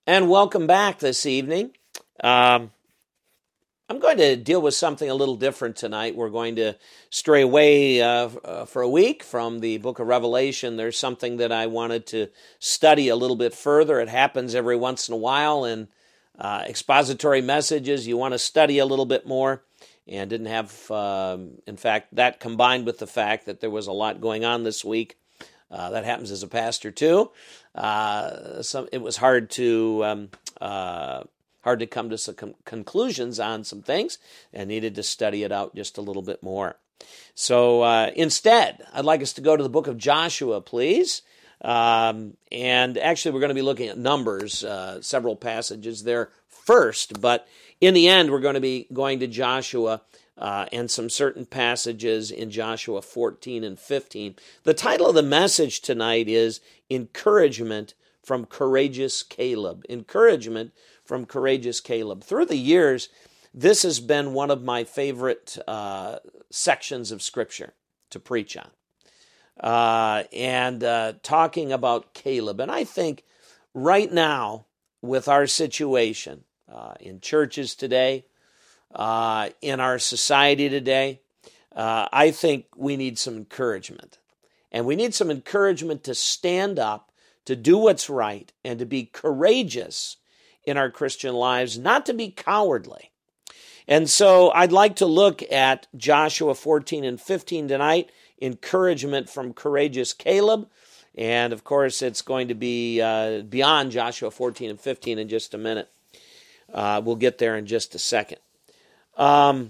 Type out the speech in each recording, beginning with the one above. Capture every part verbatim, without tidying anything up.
And welcome back this evening. Um, I'm going to deal with something a little different tonight. We're going to stray away uh, uh, for a week from the book of Revelation. There's something that I wanted to study a little bit further. It happens every once in a while in uh, expository messages. You want to study a little bit more, and didn't have, um, in fact, that combined with the fact that there was a lot going on this week. Uh, that happens as a pastor too. Uh, some, it was hard to um, uh, hard to come to some con- conclusions on some things, and needed to study it out just a little bit more. So uh, instead, I'd like us to go to the book of Joshua, please. Um, and actually, we're going to be looking at Numbers, uh, several passages there first, but in the end, we're going to be going to Joshua. Uh, and some certain passages in Joshua fourteen and fifteen. The title of the message tonight is Encouragement from Courageous Caleb. Encouragement from Courageous Caleb. Through the years, this has been one of my favorite uh, sections of Scripture to preach on. Uh, and uh, talking about Caleb. And I think right now, with our situation uh, in churches today, Uh, in our society today, uh, I think we need some encouragement. And we need some encouragement to stand up, to do what's right, and to be courageous in our Christian lives, not to be cowardly. And so I'd like to look at Joshua fourteen and fifteen tonight, encouragement from courageous Caleb. And of course, it's going to be uh, beyond Joshua fourteen and fifteen in just a minute. Uh, we'll get there in just a second. Um,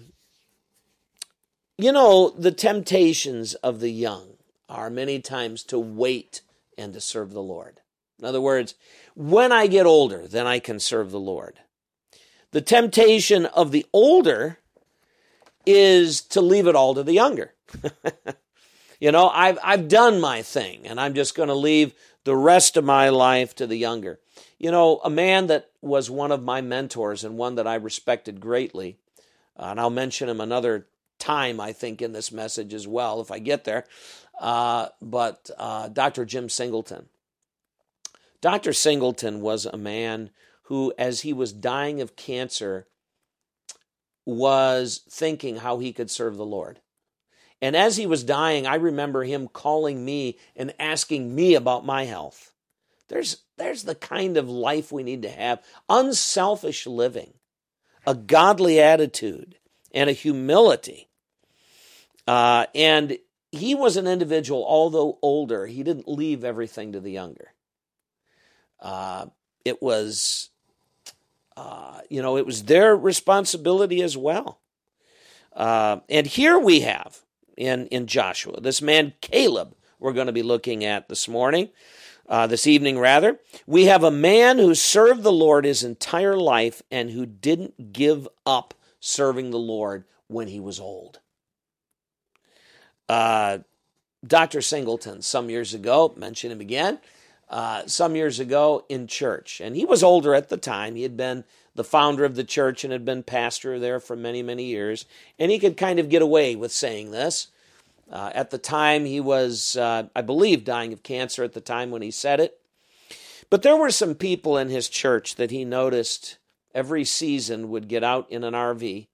you know, the temptations of the young are many times to wait and to serve the Lord. In other words, when I get older, then I can serve the Lord. The temptation of the older is to leave it all to the younger. You know, I've, I've done my thing, and I'm just going to leave the rest of my life to the younger. You know, a man that was one of my mentors and one that I respected greatly, Uh, and I'll mention him another time, I think, in this message as well, if I get there. Uh, but uh, Doctor Jim Singleton. Doctor Singleton was a man who, as he was dying of cancer, was thinking how he could serve the Lord. And as he was dying, I remember him calling me and asking me about my health. There's, there's the kind of life we need to have. Unselfish living. A godly attitude, and a humility. Uh, and he was an individual, although older, he didn't leave everything to the younger. Uh, it was, uh, you know, it was their responsibility as well. Uh, and here we have, in, in Joshua, this man Caleb, we're going to be looking at this morning. Uh, this evening, rather, we have a man who served the Lord his entire life and who didn't give up serving the Lord when he was old. Uh, Doctor Singleton, some years ago, mention him again, uh, some years ago in church, and he was older at the time. He had been the founder of the church and had been pastor there for many, many years, and he could kind of get away with saying this. Uh, at the time, he was, uh, I believe, dying of cancer at the time when he said it. But there were some people in his church that he noticed every season would get out in an R V.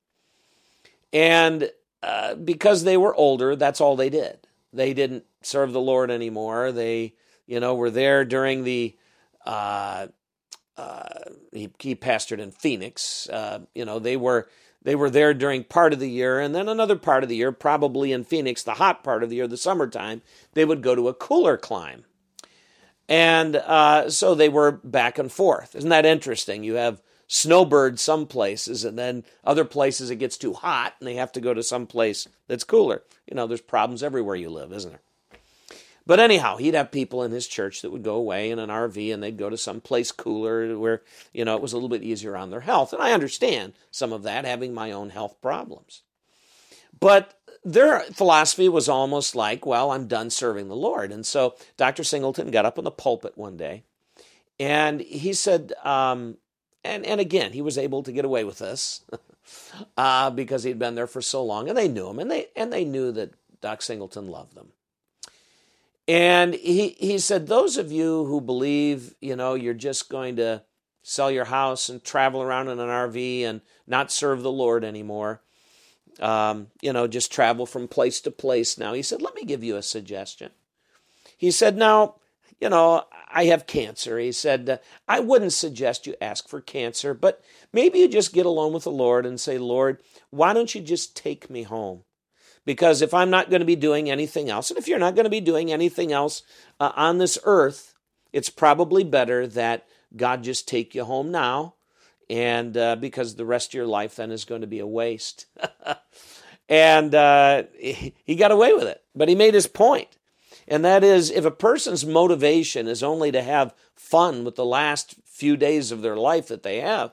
And uh, because they were older, that's all they did. They didn't serve the Lord anymore. They, you know, were there during the, uh, uh, he, he pastored in Phoenix. Uh, you know, they were... They were there during part of the year, and then another part of the year, probably in Phoenix, the hot part of the year, the summertime, they would go to a cooler climb. And uh, so they were back and forth. Isn't that interesting? You have snowbirds some places, and then other places it gets too hot, and they have to go to some place that's cooler. You know, there's problems everywhere you live, isn't there? But anyhow, he'd have people in his church that would go away in an R V and they'd go to some place cooler where, you know, it was a little bit easier on their health. And I understand some of that, having my own health problems. But their philosophy was almost like, well, I'm done serving the Lord. And so Doctor Singleton got up in the pulpit one day and he said, um, and, and again, he was able to get away with this uh, because he'd been there for so long and they knew him and they, and they knew that Doc Singleton loved them. And he, he said, those of you who believe, you know, you're just going to sell your house and travel around in an R V and not serve the Lord anymore. Um, you know, just travel from place to place now. He said, let me give you a suggestion. He said, now, you know, I have cancer. He said, uh, I wouldn't suggest you ask for cancer, but maybe you just get alone with the Lord and say, Lord, why don't you just take me home? Because if I'm not going to be doing anything else, and if you're not going to be doing anything else uh, on this earth, it's probably better that God just take you home now, and uh, because the rest of your life then is going to be a waste. And uh, he got away with it, but he made his point. And that is, if a person's motivation is only to have fun with the last few days of their life that they have,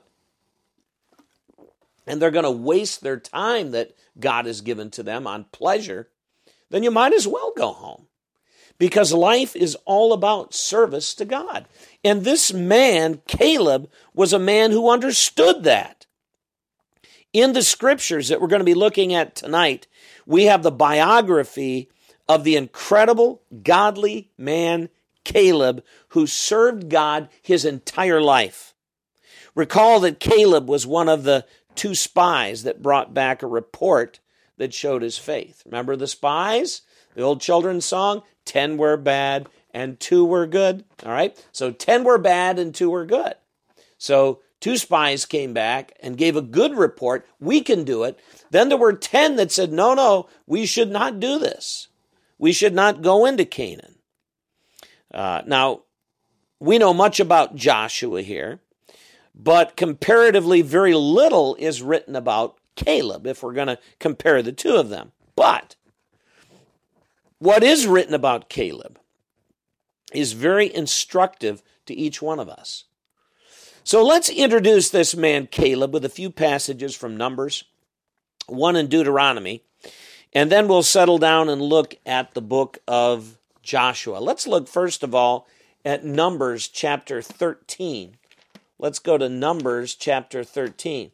and they're going to waste their time that God has given to them on pleasure, then you might as well go home. Because life is all about service to God. And this man, Caleb, was a man who understood that. In the scriptures that we're going to be looking at tonight, we have the biography of the incredible, godly man, Caleb, who served God his entire life. Recall that Caleb was one of the two spies that brought back a report that showed his faith. Remember the spies? The old children's song? Ten were bad and two were good. All right? So ten were bad and two were good. So two spies came back and gave a good report. We can do it. Then there were ten that said, no, no, we should not do this. We should not go into Canaan. Uh, now, we know much about Joshua here, but comparatively very little is written about Caleb if we're going to compare the two of them. But what is written about Caleb is very instructive to each one of us. So let's introduce this man Caleb with a few passages from Numbers, one in Deuteronomy, and then we'll settle down and look at the book of Joshua. Let's look first of all at Numbers chapter thirteen. Let's go to Numbers chapter thirteen.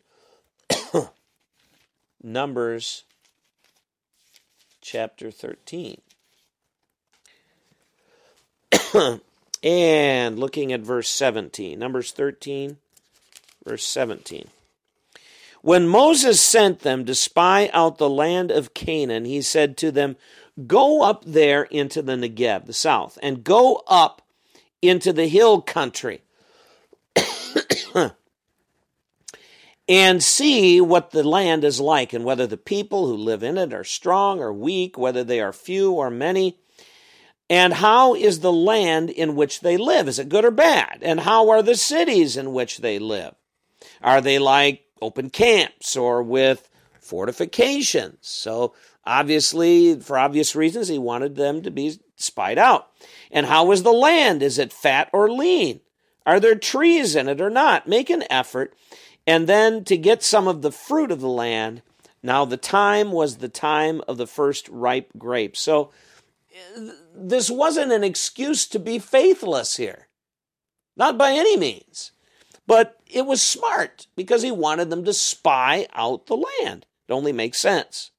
Numbers chapter thirteen. And looking at verse seventeen. Numbers thirteen, verse seventeen. When Moses sent them to spy out the land of Canaan, he said to them, go up there into the Negev, the south, and go up into the hill country and see what the land is like, and whether the people who live in it are strong or weak, whether they are few or many, and how is the land in which they live? Is it good or bad? And how are the cities in which they live? Are they like open camps or with fortifications? So obviously, for obvious reasons, he wanted them to be spied out. And how is the land? Is it fat or lean? Are there trees in it or not? Make an effort. And then to get some of the fruit of the land. Now the time was the time of the first ripe grapes. So this wasn't an excuse to be faithless here. Not by any means. But it was smart because he wanted them to spy out the land. It only makes sense.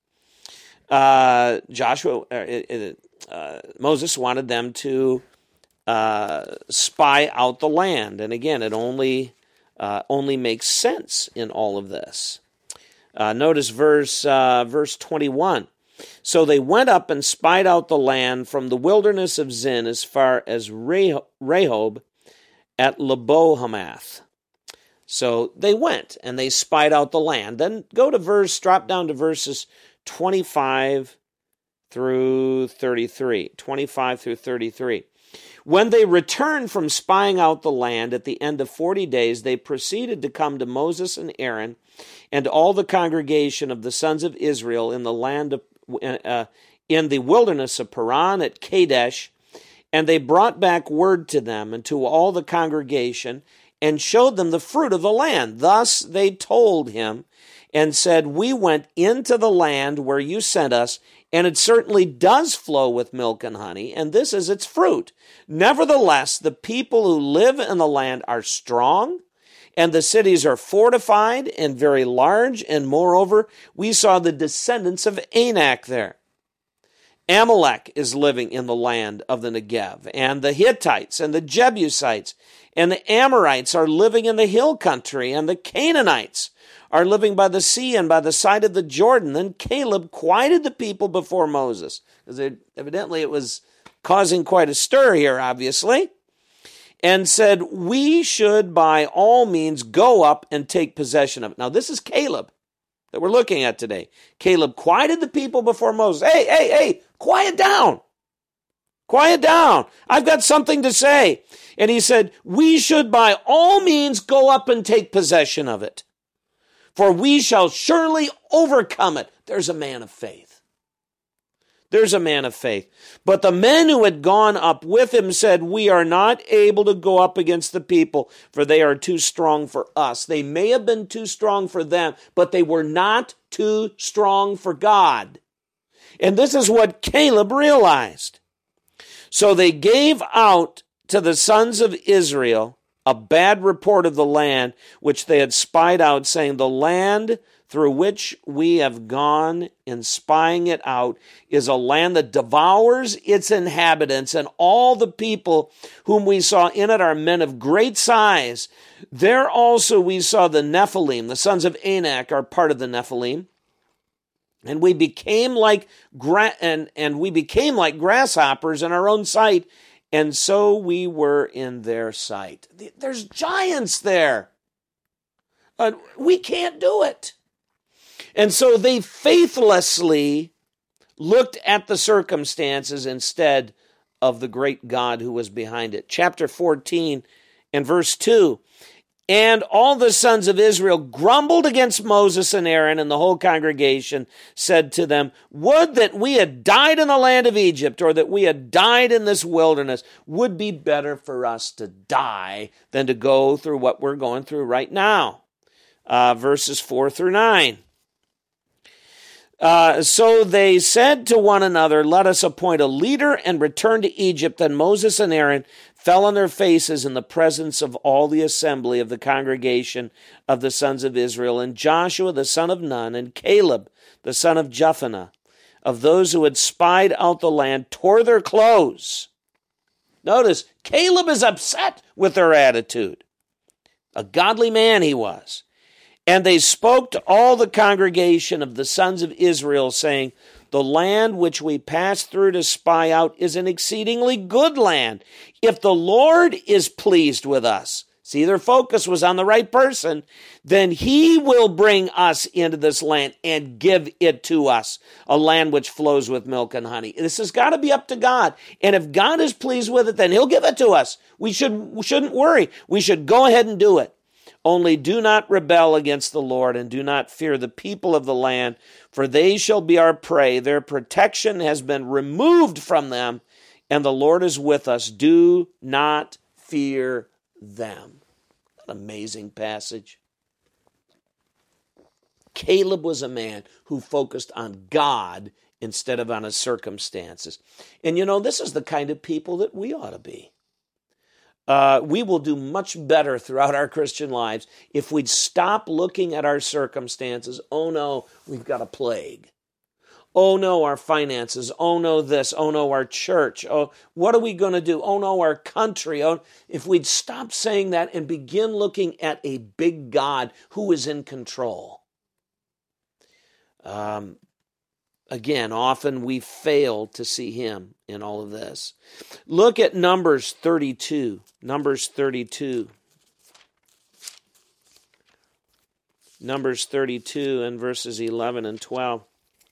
Uh, Joshua, uh, uh, Moses wanted them to uh, spy out the land. And again, it only uh, only makes sense in all of this. Uh, notice verse uh, verse twenty-one. So they went up and spied out the land from the wilderness of Zin as far as Rehob at Lebo-Hamath. So they went and they spied out the land. Then go to verse, drop down to verses twenty-five through thirty-three. twenty-five through thirty-three. When they returned from spying out the land at the end of forty days, they proceeded to come to Moses and Aaron and all the congregation of the sons of Israel in the land of, uh, in the wilderness of Paran at Kadesh, and they brought back word to them and to all the congregation and showed them the fruit of the land. Thus they told him and said, we went into the land where you sent us, and it certainly does flow with milk and honey, and this is its fruit. Nevertheless, the people who live in the land are strong, and the cities are fortified and very large, and moreover, we saw the descendants of Anak there. Amalek is living in the land of the Negev, and the Hittites and the Jebusites and the Amorites are living in the hill country, and the Canaanites are living by the sea and by the side of the Jordan. Then Caleb quieted the people before Moses, because evidently it was causing quite a stir here, obviously, and said, we should by all means go up and take possession of it. Now, this is Caleb that we're looking at today. Caleb quieted the people before Moses. Hey, hey, hey, quiet down. Quiet down. I've got something to say. And he said, we should by all means go up and take possession of it, for we shall surely overcome it. There's a man of faith. There's a man of faith. But the men who had gone up with him said, we are not able to go up against the people, for they are too strong for us. They may have been too strong for them, but they were not too strong for God. And this is what Caleb realized. So they gave out to the sons of Israel a bad report of the land which they had spied out, saying, the land through which we have gone in spying it out is a land that devours its inhabitants, and all the people whom we saw in it are men of great size. There also we saw the Nephilim, the sons of Anak are part of the Nephilim, and we became like gra- and, and we became like grasshoppers in our own sight, and so we were in their sight. There's giants there. Uh, we can't do it. And so they faithlessly looked at the circumstances instead of the great God who was behind it. Chapter fourteen and verse two. And all the sons of Israel grumbled against Moses and Aaron, and the whole congregation said to them, would that we had died in the land of Egypt, or that we had died in this wilderness. Would be better for us to die than to go through what we're going through right now. Uh, verses four through nine. Uh, so they said to one another, let us appoint a leader and return to Egypt. Then Moses and Aaron fell on their faces in the presence of all the assembly of the congregation of the sons of Israel, and Joshua the son of Nun, and Caleb the son of Jephunneh, of those who had spied out the land, tore their clothes. Notice, Caleb is upset with their attitude. A godly man he was. And they spoke to all the congregation of the sons of Israel, saying, the land which we passed through to spy out is an exceedingly good land. If the Lord is pleased with us, see, their focus was on the right person, then he will bring us into this land and give it to us, a land which flows with milk and honey. This has got to be up to God. And if God is pleased with it, then he'll give it to us. We should, we shouldn't worry. We should go ahead and do it. Only do not rebel against the Lord, and do not fear the people of the land, for they shall be our prey. Their protection has been removed from them, and the Lord is with us. Do not fear them. An amazing passage. Caleb was a man who focused on God instead of on his circumstances. And you know, this is the kind of people that we ought to be. Uh, we will do much better throughout our Christian lives if we'd stop looking at our circumstances. Oh no, we've got a plague. Oh no, our finances. Oh no, this. Oh no, our church. Oh, what are we going to do? Oh no, our country. Oh, if we'd stop saying that and begin looking at a big God who is in control. Um, again, often we fail to see him in all of this. Look at Numbers thirty-two. Numbers thirty-two. Numbers thirty-two and verses eleven and twelve.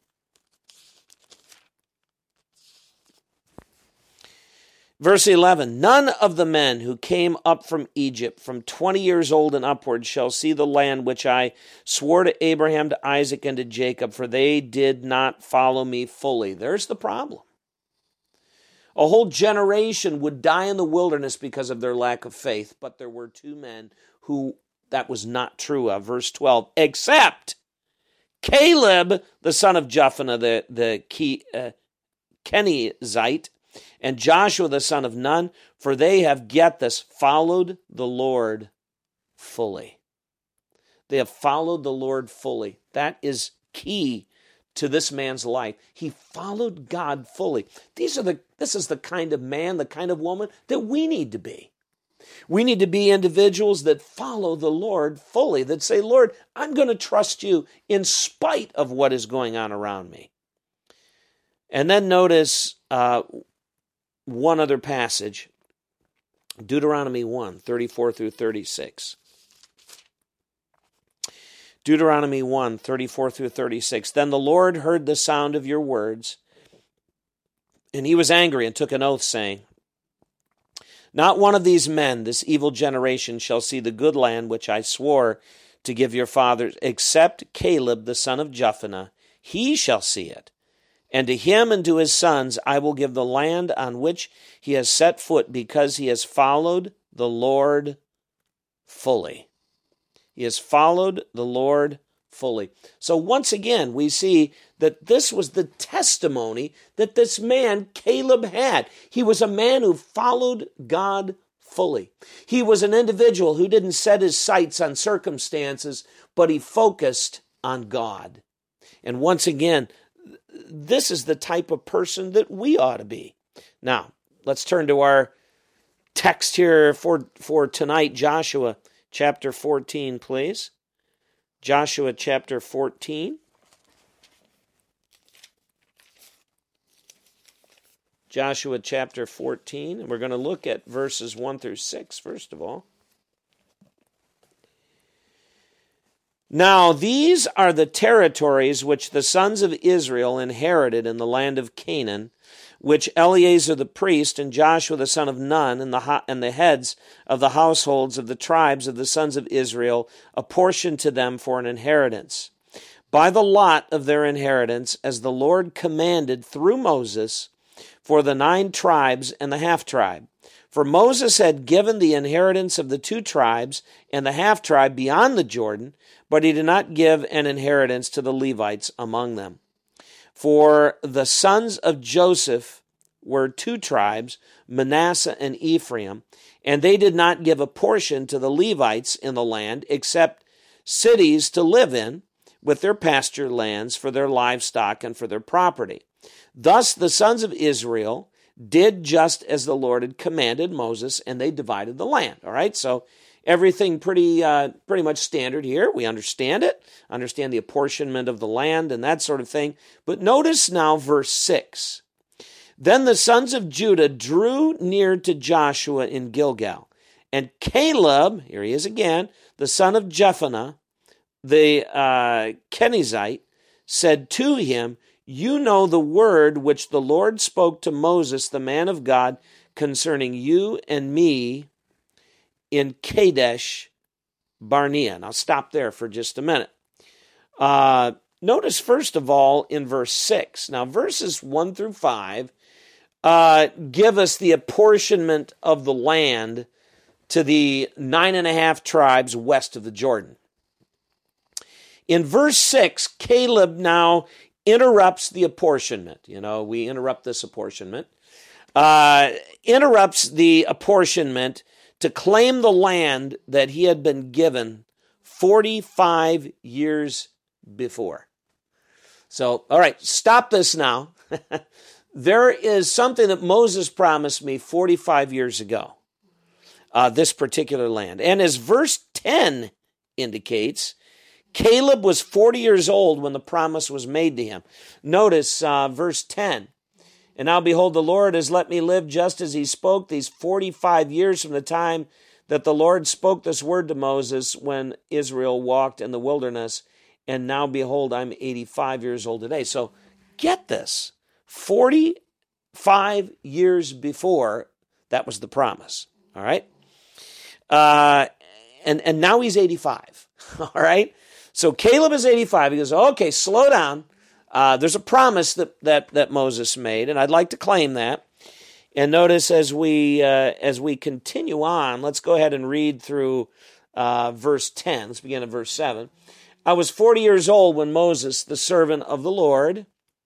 Verse eleven, none of the men who came up from Egypt from twenty years old and upward shall see the land which I swore to Abraham, to Isaac, and to Jacob, for they did not follow me fully. There's the problem. A whole generation would die in the wilderness because of their lack of faith, but there were two men who that was not true of. Verse twelve, except Caleb, the son of Jephunneh, the, the Ke, uh, Kenizzite, and Joshua the son of Nun, for they have, get this, followed the Lord fully. They have followed the Lord fully. That is key to this man's life. He followed God fully. These are the, this is the kind of man, the kind of woman that we need to be. We need to be individuals that follow the Lord fully, that say, Lord, I'm going to trust you in spite of what is going on around me. And then notice uh, one other passage, Deuteronomy one, thirty-four through thirty-six. Deuteronomy one, thirty-four through thirty-six. Then the Lord heard the sound of your words, and he was angry and took an oath, saying, not one of these men, this evil generation, shall see the good land which I swore to give your fathers, except Caleb the son of Jephunneh. He shall see it. And to him and to his sons I will give the land on which he has set foot, because he has followed the Lord fully. He has followed the Lord fully. So once again, we see that this was the testimony that this man, Caleb, had. He was a man who followed God fully. He was an individual who didn't set his sights on circumstances, but he focused on God. And once again, this is the type of person that we ought to be. Now, let's turn to our text here for, for tonight, Joshua chapter fourteen, please. Joshua chapter fourteen. Joshua chapter fourteen, and we're going to look at verses one through six, first of all. Now these are the territories which the sons of Israel inherited in the land of Canaan, which Eleazar the priest and Joshua the son of Nun and the, and the heads of the households of the tribes of the sons of Israel apportioned to them for an inheritance, by the lot of their inheritance, as the Lord commanded through Moses, for the nine tribes and the half-tribe. For Moses had given the inheritance of the two tribes and the half-tribe beyond the Jordan, but he did not give an inheritance to the Levites among them. For the sons of Joseph were two tribes, Manasseh and Ephraim, and they did not give a portion to the Levites in the land, except cities to live in, with their pasture lands for their livestock and for their property. Thus the sons of Israel did just as the Lord had commanded Moses, and they divided the land. All right, so everything pretty uh, pretty much standard here. We understand it, understand the apportionment of the land and that sort of thing. But notice now verse six. Then the sons of Judah drew near to Joshua in Gilgal, and Caleb, here he is again, the son of Jephunneh, the uh, Kenizzite, said to him, you know the word which the Lord spoke to Moses, the man of God, concerning you and me in Kadesh Barnea. Now stop there for just a minute. Uh, notice first of all in verse six. Now verses one through five uh, give us the apportionment of the land to the nine and a half tribes west of the Jordan. In verse six, Caleb now interrupts the apportionment. You know, we interrupt this apportionment. Uh, interrupts the apportionment to claim the land that he had been given forty-five years before. So, all right, stop this now. There is something that Moses promised me forty-five years ago, uh, this particular land. And as verse ten indicates, Caleb was forty years old when the promise was made to him. Notice uh, verse ten. And now behold, the Lord has let me live just as he spoke these forty-five years from the time that the Lord spoke this word to Moses when Israel walked in the wilderness. And now behold, I'm eighty-five years old today. So get this, forty-five years before, that was the promise. All right? Uh, and, and now he's eighty-five. All right? So Caleb is eighty-five. He goes, okay, slow down. Uh, there's a promise that, that, that Moses made, and I'd like to claim that. And notice as we uh, as we continue on, let's go ahead and read through uh, verse ten. Let's begin at verse seven. I was forty years old when Moses, the servant of the Lord,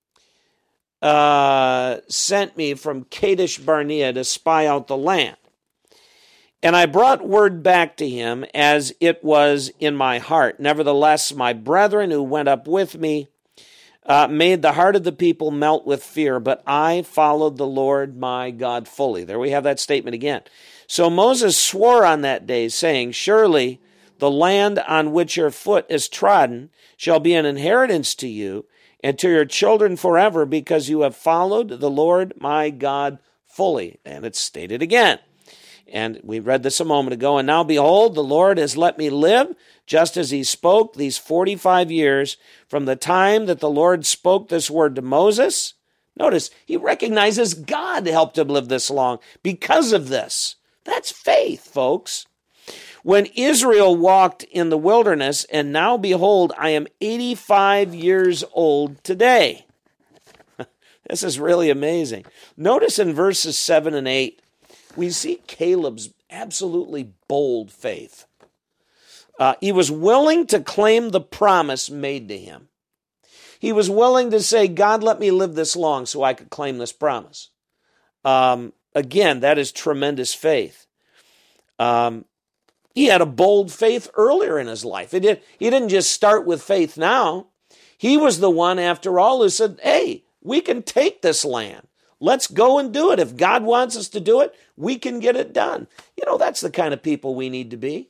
uh, sent me from Kadesh Barnea to spy out the land. And I brought word back to him as it was in my heart. Nevertheless, my brethren who went up with me uh, made the heart of the people melt with fear, but I followed the Lord my God fully. There we have that statement again. So Moses swore on that day, saying, surely the land on which your foot is trodden shall be an inheritance to you and to your children forever, because you have followed the Lord my God fully. And it's stated again. And we read this a moment ago. And now behold, the Lord has let me live, just as he spoke these forty-five years from the time that the Lord spoke this word to Moses. Notice, he recognizes God helped him live this long because of this. That's faith, folks. When Israel walked in the wilderness, and now behold, I am eighty-five years old today. This is really amazing. Notice in verses seven and eight, we see Caleb's absolutely bold faith. Uh, he was willing to claim the promise made to him. He was willing to say, God, let me live this long so I could claim this promise. Um, again, that is tremendous faith. Um, he had a bold faith earlier in his life. He, did, he didn't just start with faith now. He was the one, after all, who said, hey, we can take this land. Let's go and do it. If God wants us to do it, we can get it done. You know, that's the kind of people we need to be.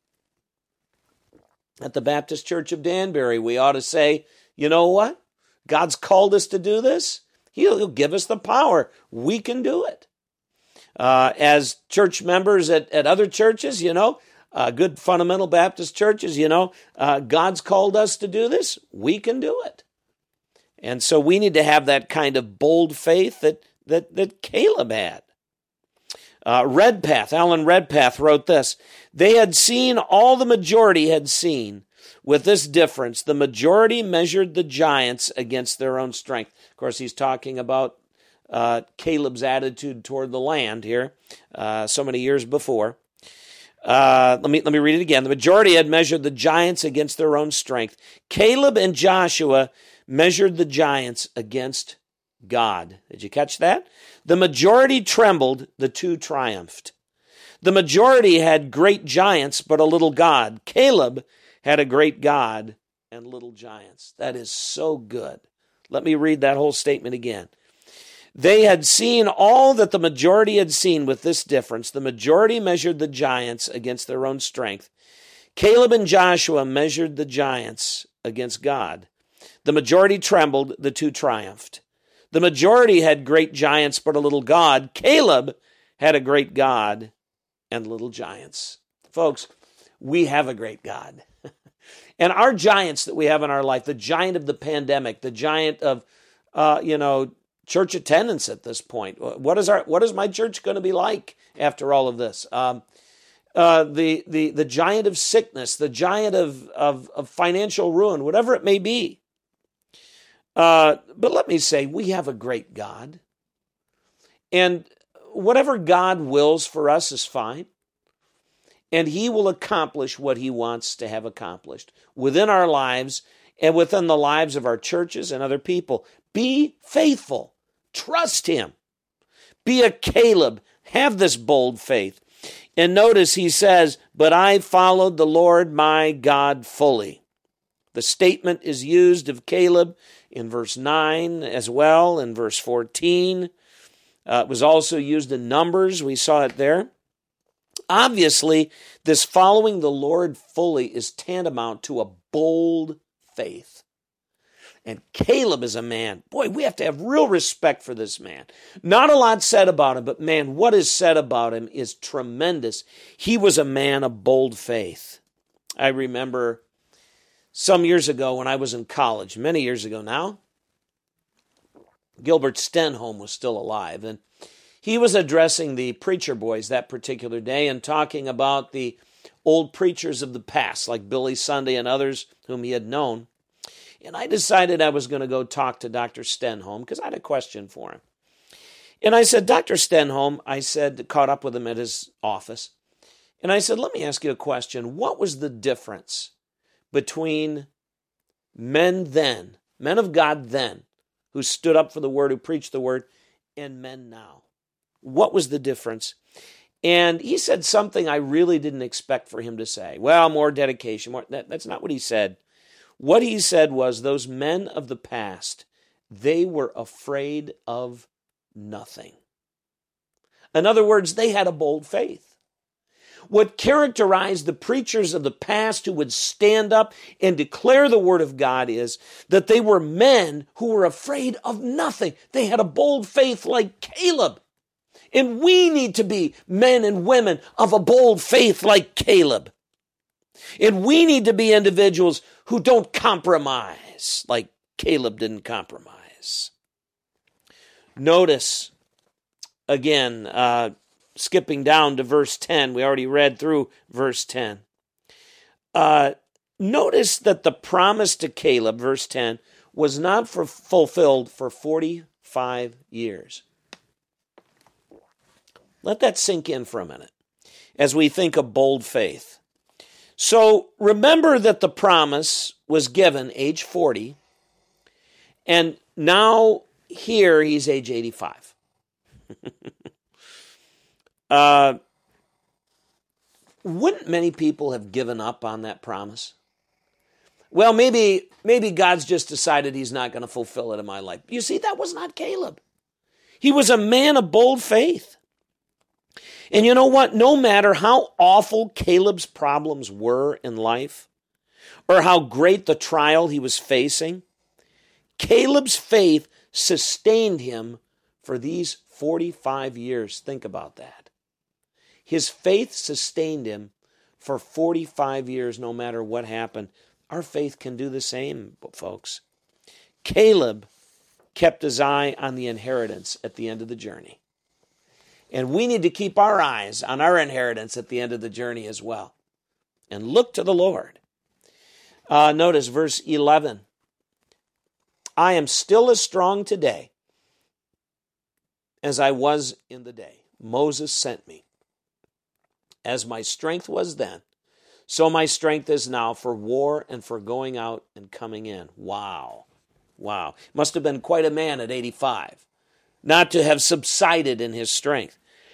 At the Baptist Church of Danbury, we ought to say, you know what? God's called us to do this. He'll, he'll give us the power. We can do it. Uh, as church members at, at other churches, you know, uh, good fundamental Baptist churches, you know, uh, God's called us to do this. We can do it. And so we need to have that kind of bold faith that that, that Caleb had. Uh, Redpath, Alan Redpath wrote this. They had seen all the majority had seen. With this difference, the majority measured the giants against their own strength. Of course, he's talking about uh, Caleb's attitude toward the land here, uh, so many years before. Uh, let me let me read it again. The majority had measured the giants against their own strength. Caleb and Joshua measured the giants against God. Did you catch that? The majority trembled, the two triumphed. The majority had great giants, but a little God. Caleb had a great God and little giants. That is so good. Let me read that whole statement again. They had seen all that the majority had seen, with this difference. The majority measured the giants against their own strength. Caleb and Joshua measured the giants against God. The majority trembled, the two triumphed. The majority had great giants, but a little God. Caleb had a great God and little giants. Folks, we have a great God. And our giants that we have in our life, the giant of the pandemic, the giant of, uh, you know, church attendance at this point. What is our, what is my church going to be like after all of this? Um, uh, the the the giant of sickness, the giant of of, of financial ruin, whatever it may be. Uh, but let me say, we have a great God, and whatever God wills for us is fine. And he will accomplish what he wants to have accomplished within our lives and within the lives of our churches and other people. Be faithful. Trust him. Be a Caleb. Have this bold faith. And notice he says, but I followed the Lord my God fully. The statement is used of Caleb in verse nine as well, in verse fourteen. Uh, it was also used in Numbers. We saw it there. Obviously, this following the Lord fully is tantamount to a bold faith. And Caleb is a man. Boy, we have to have real respect for this man. Not a lot said about him, but man, what is said about him is tremendous. He was a man of bold faith. I remember some years ago when I was in college, many years ago now, Gilbert Stenholm was still alive, and he was addressing the preacher boys that particular day and talking about the old preachers of the past, like Billy Sunday and others whom he had known. And I decided I was going to go talk to Doctor Stenholm because I had a question for him. And I said, Doctor Stenholm, I said, caught up with him at his office. And I said, let me ask you a question. What was the difference between men then, men of God then, who stood up for the word, who preached the word, and men now? What was the difference? And he said something I really didn't expect for him to say. Well, more dedication. More, that, that's not what he said. What he said was, those men of the past, they were afraid of nothing. In other words, they had a bold faith. What characterized the preachers of the past who would stand up and declare the word of God is that they were men who were afraid of nothing. They had a bold faith like Caleb. And we need to be men and women of a bold faith like Caleb. And we need to be individuals who don't compromise like Caleb didn't compromise. Notice, again, uh, skipping down to verse ten. We already read through verse ten. Uh, notice that the promise to Caleb, verse ten, was not for fulfilled for forty-five years. Let that sink in for a minute as we think of bold faith. So remember that the promise was given age forty, and now here he's age eighty-five. uh, wouldn't many people have given up on that promise? Well, maybe, maybe God's just decided he's not going to fulfill it in my life. You see, that was not Caleb. He was a man of bold faith. And you know what? No matter how awful Caleb's problems were in life, or how great the trial he was facing, Caleb's faith sustained him for these forty-five years. Think about that. His faith sustained him for forty-five years, no matter what happened. Our faith can do the same, folks. Caleb kept his eye on the inheritance at the end of the journey. And we need to keep our eyes on our inheritance at the end of the journey as well. And look to the Lord. Uh, notice verse eleven. I am still as strong today as I was in the day Moses sent me. As my strength was then, so my strength is now for war and for going out and coming in. Wow. Wow. Must have been quite a man at eighty-five, not to have subsided in his strength.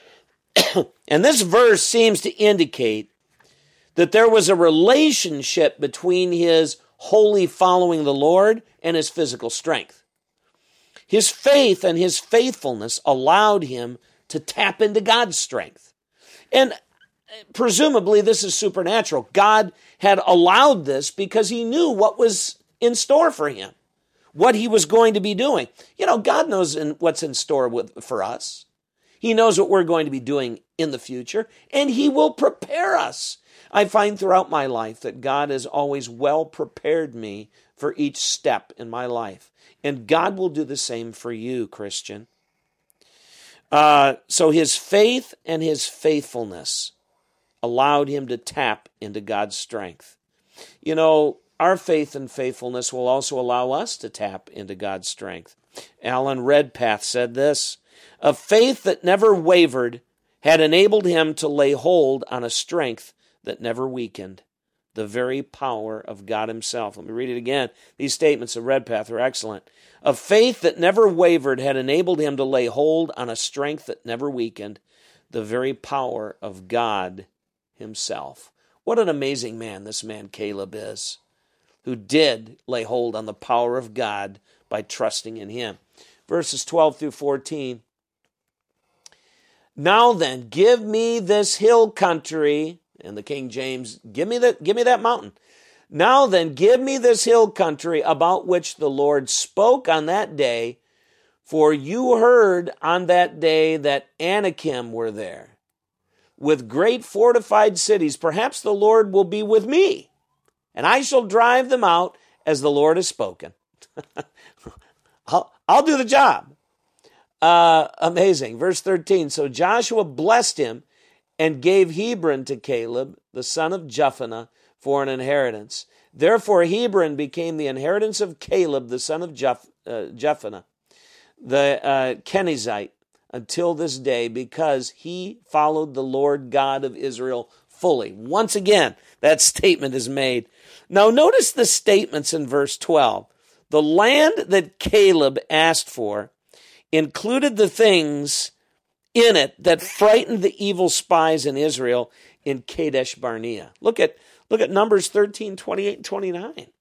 And this verse seems to indicate that there was a relationship between his wholly following the Lord and his physical strength. His faith and his faithfulness allowed him to tap into God's strength. And presumably this is supernatural. God had allowed this because he knew what was in store for him, what he was going to be doing. You know, God knows in, what's in store with, for us. He knows what we're going to be doing in the future, and he will prepare us. I find throughout my life that God has always well prepared me for each step in my life. And God will do the same for you, Christian. Uh, so his faith and his faithfulness allowed him to tap into God's strength. You know, our faith and faithfulness will also allow us to tap into God's strength. Alan Redpath said this, a faith that never wavered had enabled him to lay hold on a strength that never weakened, the very power of God himself. Let me read it again. These statements of Redpath are excellent. A faith that never wavered had enabled him to lay hold on a strength that never weakened, the very power of God himself. What an amazing man this man Caleb is, who did lay hold on the power of God by trusting in him. Verses twelve through fourteen. Now then, give me this hill country, and the King James, give me that, give me that mountain. Now then, give me this hill country about which the Lord spoke on that day, for you heard on that day that Anakim were there, with great fortified cities. Perhaps the Lord will be with me, and I shall drive them out as the Lord has spoken. I'll, I'll do the job. Uh, amazing. Verse thirteen. So Joshua blessed him and gave Hebron to Caleb, the son of Jephunneh, for an inheritance. Therefore Hebron became the inheritance of Caleb, the son of Jeph, uh, Jephunneh, the uh, Kenizzite, until this day, because he followed the Lord God of Israel fully. Once again, that statement is made. Now notice the statements in verse twelve. The land that Caleb asked for included the things in it that frightened the evil spies in Israel in Kadesh Barnea. Look at, look at Numbers thirteen, twenty-eight, and twenty-nine.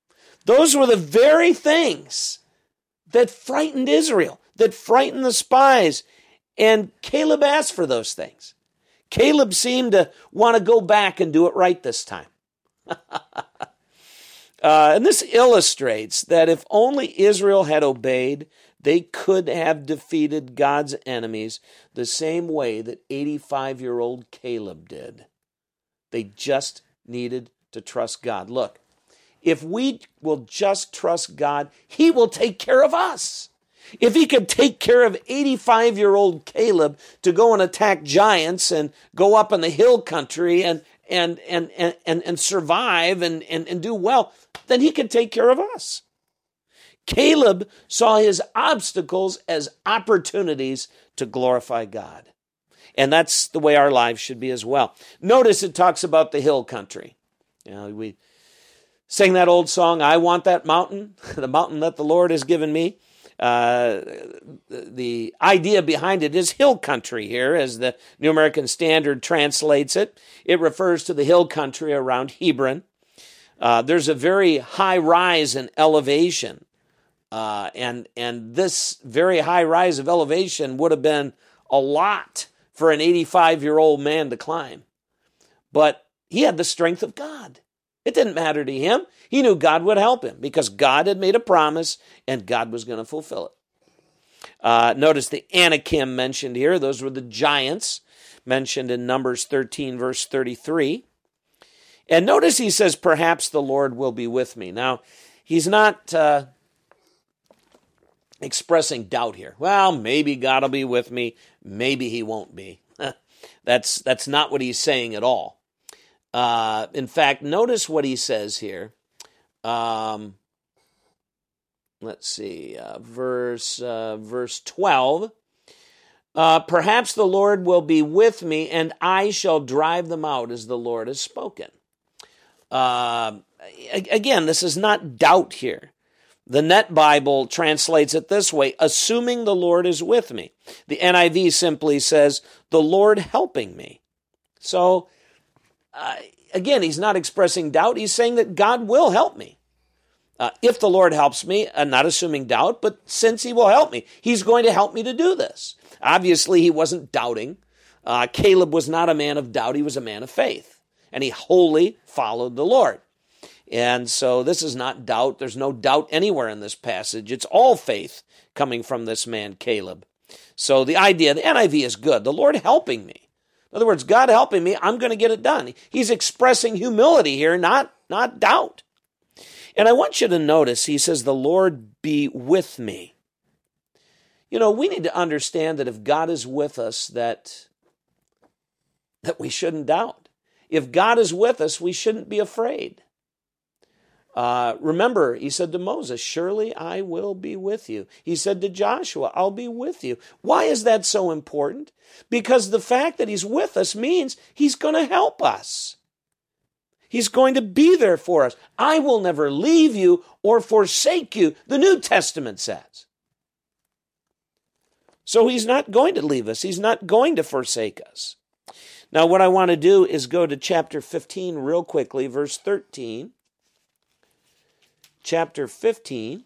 Those were the very things that frightened Israel, that frightened the spies. And Caleb asked for those things. Caleb seemed to want to go back and do it right this time. uh, and this illustrates that if only Israel had obeyed, they could have defeated God's enemies the same way that eighty-five-year-old Caleb did. They just needed to trust God. Look, if we will just trust God, He will take care of us. If He could take care of eighty-five-year-old Caleb to go and attack giants and go up in the hill country and and and and and, and survive and, and, and do well, then He can take care of us. Caleb saw his obstacles as opportunities to glorify God. And that's the way our lives should be as well. Notice it talks about the hill country. You know, we sing that old song, I want that mountain, the mountain that the Lord has given me. Uh, the idea behind it is hill country here, as the New American Standard translates it. It refers to the hill country around Hebron. Uh, there's a very high rise in elevation, uh, and and this very high rise of elevation would have been a lot for an eighty-five-year-old man to climb. But he had the strength of God. It didn't matter to him. He knew God would help him because God had made a promise and God was going to fulfill it. Uh, notice the Anakim mentioned here. Those were the giants mentioned in Numbers thirteen, verse thirty-three. And notice he says, perhaps the Lord will be with me. Now, he's not uh, expressing doubt here. Well, maybe God will be with me. Maybe He won't be. that's, that's not what he's saying at all. Uh, in fact, notice what he says here. Um, let's see, uh, verse uh, verse twelve. Uh, Perhaps the Lord will be with me, and I shall drive them out, as the Lord has spoken. Uh, again, this is not doubt here. The Net Bible translates it this way, assuming the Lord is with me. The N I V simply says, the Lord helping me. So, Uh, again, he's not expressing doubt. He's saying that God will help me. Uh, if the Lord helps me, I'm not assuming doubt, but since He will help me, He's going to help me to do this. Obviously, he wasn't doubting. Uh, Caleb was not a man of doubt. He was a man of faith, and he wholly followed the Lord. And so this is not doubt. There's no doubt anywhere in this passage. It's all faith coming from this man, Caleb. So the idea, the N I V is good. The Lord helping me. In other words, God helping me, I'm going to get it done. He's expressing humility here, not, not doubt. And I want you to notice, he says, the Lord be with me. You know, we need to understand that if God is with us, that, that we shouldn't doubt. If God is with us, we shouldn't be afraid. Uh, remember, he said to Moses, surely I will be with you. He said to Joshua, I'll be with you. Why is that so important? Because the fact that He's with us means He's going to help us. He's going to be there for us. I will never leave you or forsake you, the New Testament says. So He's not going to leave us. He's not going to forsake us. Now, what I want to do is go to chapter fifteen real quickly, verse thirteen. Chapter fifteen,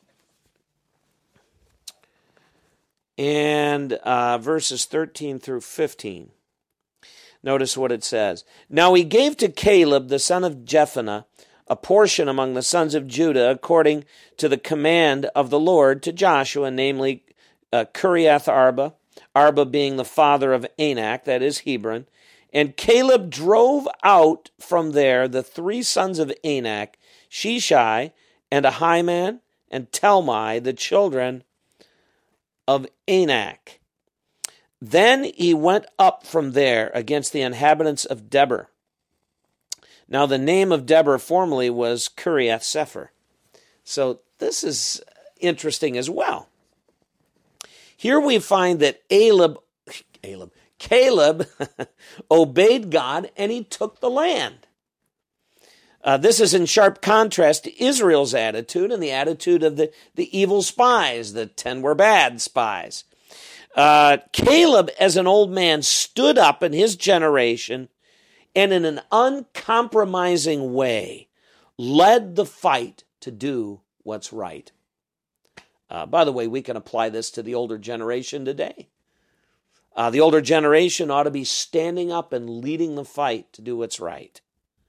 and uh, verses thirteen through fifteen. Notice what it says. Now he gave to Caleb, the son of Jephunneh, a portion among the sons of Judah, according to the command of the Lord to Joshua, namely uh, Kiriath Arba, Arba being the father of Anak, that is Hebron. And Caleb drove out from there the three sons of Anak, Sheshai, and Ahiman, and Talmai, the children of Anak. Then he went up from there against the inhabitants of Debir. Now the name of Debir formerly was Kiriath Sepher. So this is interesting as well. Here we find that Caleb, Caleb, Caleb obeyed God and he took the land. Uh, this is in sharp contrast to Israel's attitude and the attitude of the, the evil spies, the ten were bad spies. Uh, Caleb, as an old man, stood up in his generation and in an uncompromising way led the fight to do what's right. Uh, by the way, we can apply this to the older generation today. Uh, the older generation ought to be standing up and leading the fight to do what's right.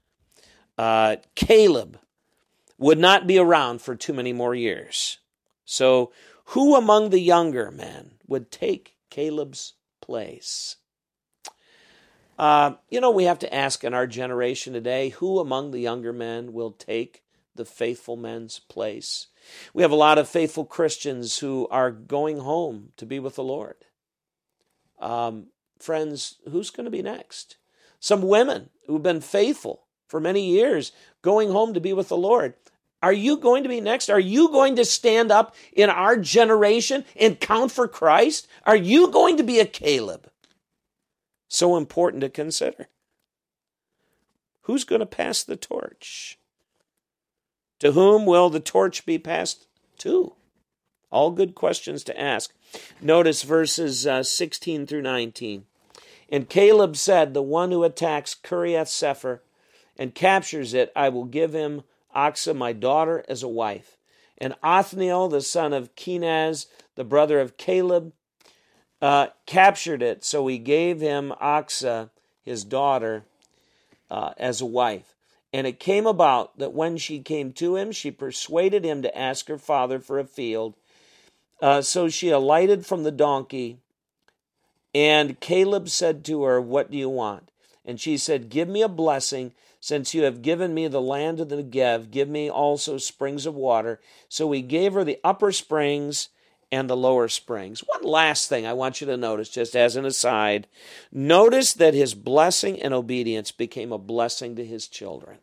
Uh, Caleb would not be around for too many more years. So who among the younger men would take Caleb's place? Uh, you know, we have to ask in our generation today, who among the younger men will take the faithful men's place? We have a lot of faithful Christians who are going home to be with the Lord. Um, friends, who's going to be next? Some women who've been faithful for many years, going home to be with the Lord. Are you going to be next? Are you going to stand up in our generation and count for Christ? Are you going to be a Caleb? So important to consider. Who's going to pass the torch? To whom will the torch be passed to? All good questions to ask. Notice verses uh, sixteen through nineteen. And Caleb said, the one who attacks Kiriath Sepher and captures it, I will give him Achsah, my daughter, as a wife. And Othniel, the son of Kenaz, the brother of Caleb, uh, captured it. So he gave him Achsah, his daughter, uh, as a wife. And it came about that when she came to him, she persuaded him to ask her father for a field. Uh, so she alighted from the donkey, and Caleb said to her, what do you want? And she said, give me a blessing, since you have given me the land of the Negev, give me also springs of water. So he gave her the upper springs and the lower springs. One last thing I want you to notice, just as an aside, notice that his blessing and obedience became a blessing to his children.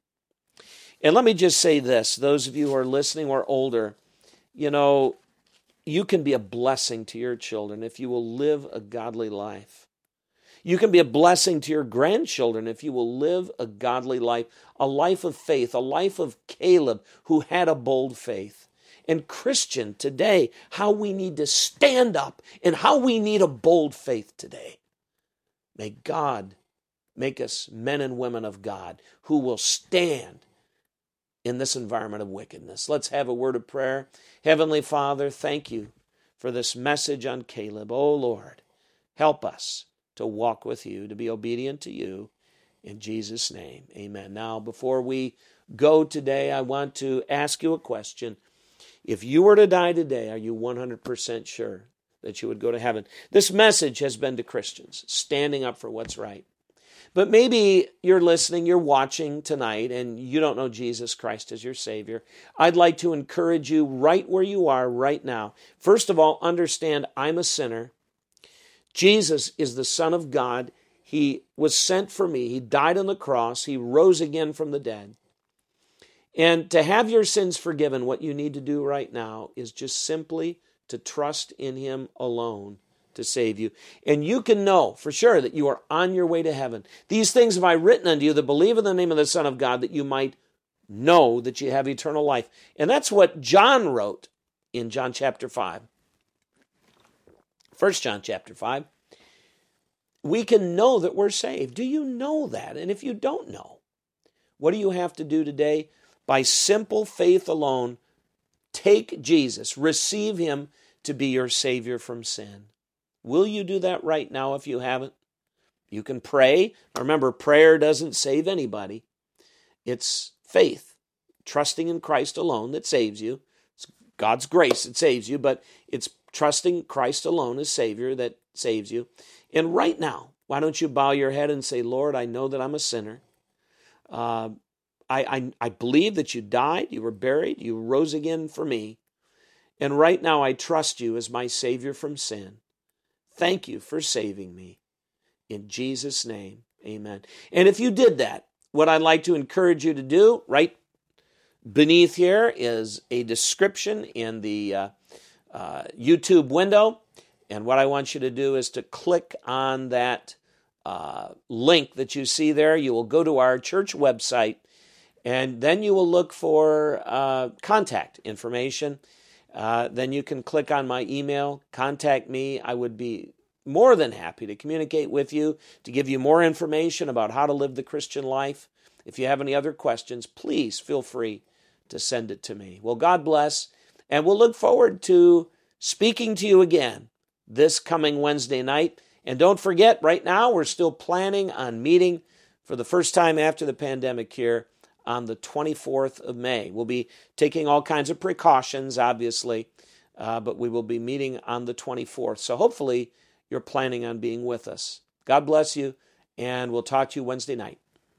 And let me just say this, those of you who are listening or older, you know, you can be a blessing to your children if you will live a godly life. You can be a blessing to your grandchildren if you will live a godly life, a life of faith, a life of Caleb who had a bold faith. And Christian, today, how we need to stand up and how we need a bold faith today. May God make us men and women of God who will stand in this environment of wickedness. Let's have a word of prayer. Heavenly Father, thank you for this message on Caleb. Oh Lord, help us to walk with you, to be obedient to you. In Jesus' name, amen. Now, before we go today, I want to ask you a question. If you were to die today, are you one hundred percent sure that you would go to heaven? This message has been to Christians, standing up for what's right. But maybe you're listening, you're watching tonight, and you don't know Jesus Christ as your Savior. I'd like to encourage you right where you are right now. First of all, understand I'm a sinner. Jesus is the Son of God. He was sent for me. He died on the cross. He rose again from the dead. And to have your sins forgiven, what you need to do right now is just simply to trust in Him alone to save you. And you can know for sure that you are on your way to heaven. These things have I written unto you that believe in the name of the Son of God, that you might know that you have eternal life. And that's what John wrote in John chapter five. First John chapter five. We can know that we're saved. Do you know that? And if you don't know, what do you have to do today? By simple faith alone, take Jesus, receive Him to be your Savior from sin. Will you do that right now if you haven't? You can pray. Remember, prayer doesn't save anybody. It's faith, trusting in Christ alone that saves you. It's God's grace that saves you, but it's trusting Christ alone as Savior that saves you. And right now, why don't you bow your head and say, Lord, I know that I'm a sinner. Uh, I, I, I believe that you died, you were buried, you rose again for me. And right now I trust you as my Savior from sin. Thank you for saving me. In Jesus' name, amen. And if you did that, what I'd like to encourage you to do, right beneath here is a description in the uh, uh, YouTube window. And what I want you to do is to click on that uh, link that you see there. You will go to our church website, and then you will look for uh, contact information. Uh, then you can click on my email, contact me. I would be more than happy to communicate with you, to give you more information about how to live the Christian life. If you have any other questions, please feel free to send it to me. Well, God bless, and we'll look forward to speaking to you again this coming Wednesday night. And don't forget, right now we're still planning on meeting for the first time after the pandemic here on the twenty-fourth of May. We'll be taking all kinds of precautions, obviously, uh, but we will be meeting on the twenty-fourth. So hopefully you're planning on being with us. God bless you, and we'll talk to you Wednesday night.